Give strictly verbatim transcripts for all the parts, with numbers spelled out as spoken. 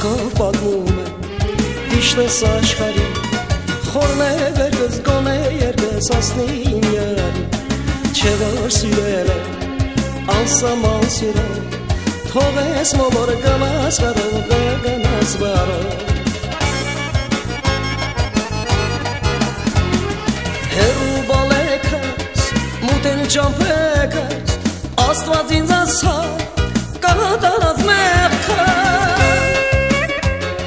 Աղքով պատմում է Իշտես աշխարի Խորն է վերգыз գոն է երգս ասնին յարի Չէ որ սիրել է Անսաման սիրել Թողես մոլորը գնաս վարով գնաս վարով Հերու բալեքս մուտել ճամպեքս Աստված ինձ ասա կատարած մեղքս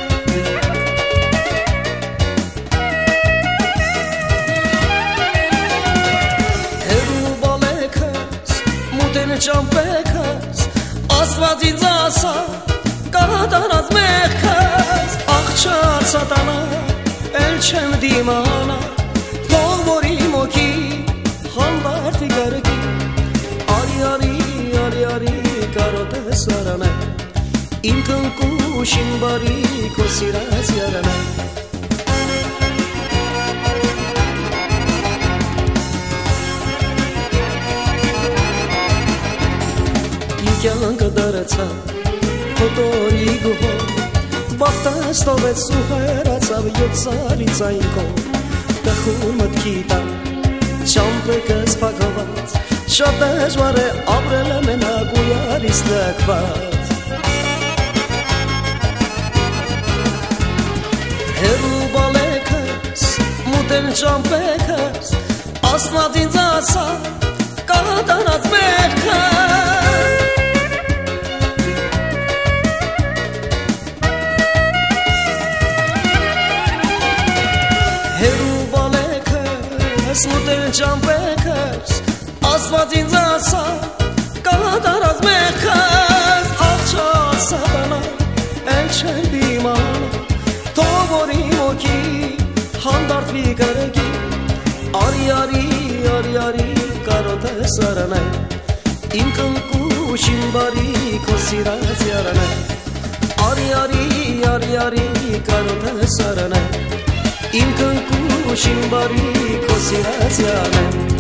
Հերու բալեքս մուտել ճամպեքս Աստված ինձ ասա կատարած մեղքս Աղջար սատանա էլ չեմ դիմանա Թող որ իմ օքի հանդարտի գարգի Արի արի արի արի կարոտես արանա Իմ կնկուշ իմ բարի քո սիրած յարանա Կյանքը դարացա հոտորի գուհով Բախտաս տովեց ու հերացավ յոտ սարից այնքով Տխուր մտքի տան ճամպեքս պակված Շատ դժվար է ապրել է մենակ ու յարից լքված Հերու բալեքս մուտել ճամպեքս Աստված ինձ ասա կատարած մեղքս Հերու բալեքս մուտել ճամպեքս Աստված ինձ ասա կատարած մեղքս Աղջար սատանա էլ չեմ դիմանա Թող որ իմ օքի հանդարտվի գարգի Արի արի արի արի կարոտես արանա Իմ կնկուշ իմ բարի քո սիրած յարանա Արի արի արի արի կարոտես արանա Իմ կնկուշ իմ բարի քո սիրած յարանա